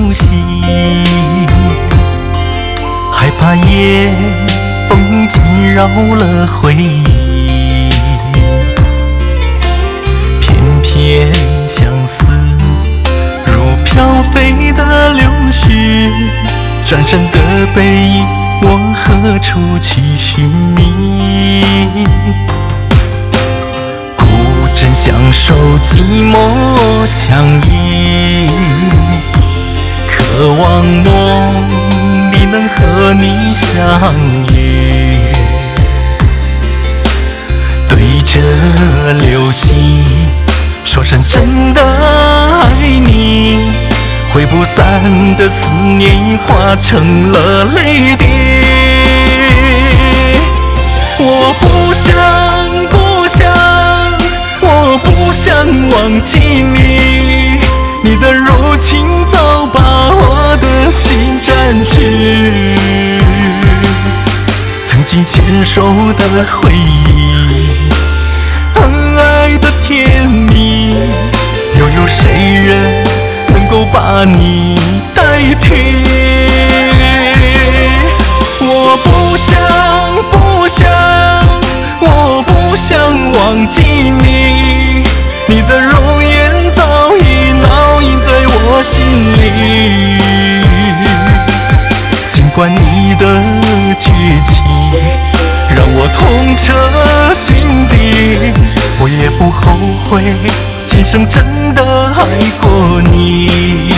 息，害怕夜风惊扰了回忆，偏偏相思如飘飞的柳絮，转身的背影我何处去寻觅？孤枕相守，寂寞相依，渴望梦里能和你相遇。对着流星说声真的爱你，挥不散的思念化成了泪滴。我不想忘记你，你的柔情早把我的心占据。曾经牵手的回忆，恩爱的甜蜜，又有谁人能够把你代替？我不想忘记你，你的容颜早已烙印在我心里。尽管你的绝情让我痛彻心底，我也不后悔今生真的爱过你。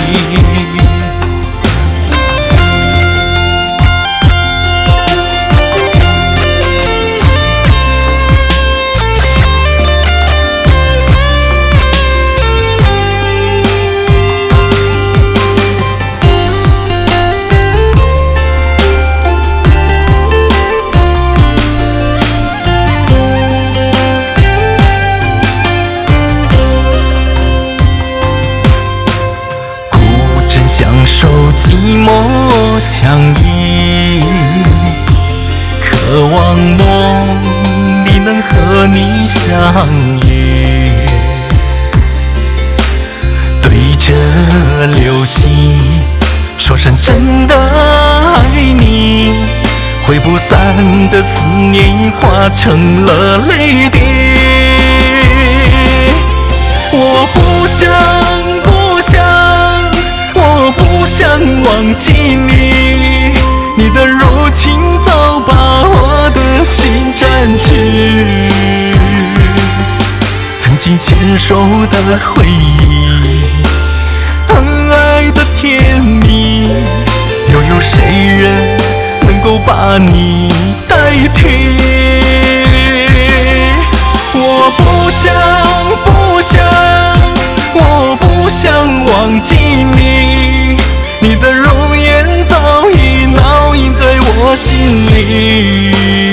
相守，寂寞相依，渴望梦里能和你相遇。对着流星说声真的爱你，挥不散的思念化成了泪滴。我不想忘记你，你的柔情早把我的心占据。曾经牵手的回忆，恩爱的甜蜜，又有谁人能够把你代替？我不想忘记你，你的容颜早已烙印在我心里。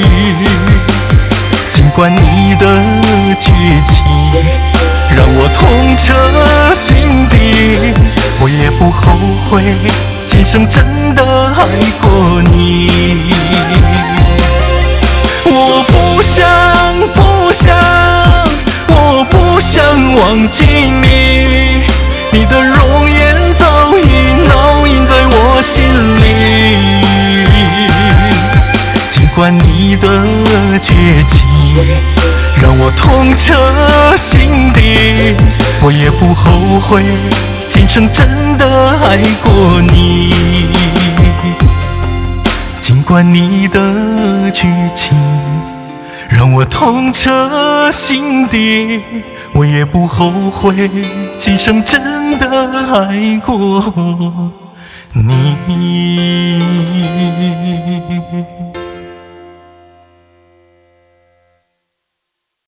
尽管你的绝情让我痛彻心底，我也不后悔今生真的爱过你。我不想忘记你，你的容颜早已烙印在我心里。尽管你的绝情让我痛彻心底，我也不后悔今生真的爱过你。尽管你的绝情让我痛彻心底，我也不后悔今生真的爱过你。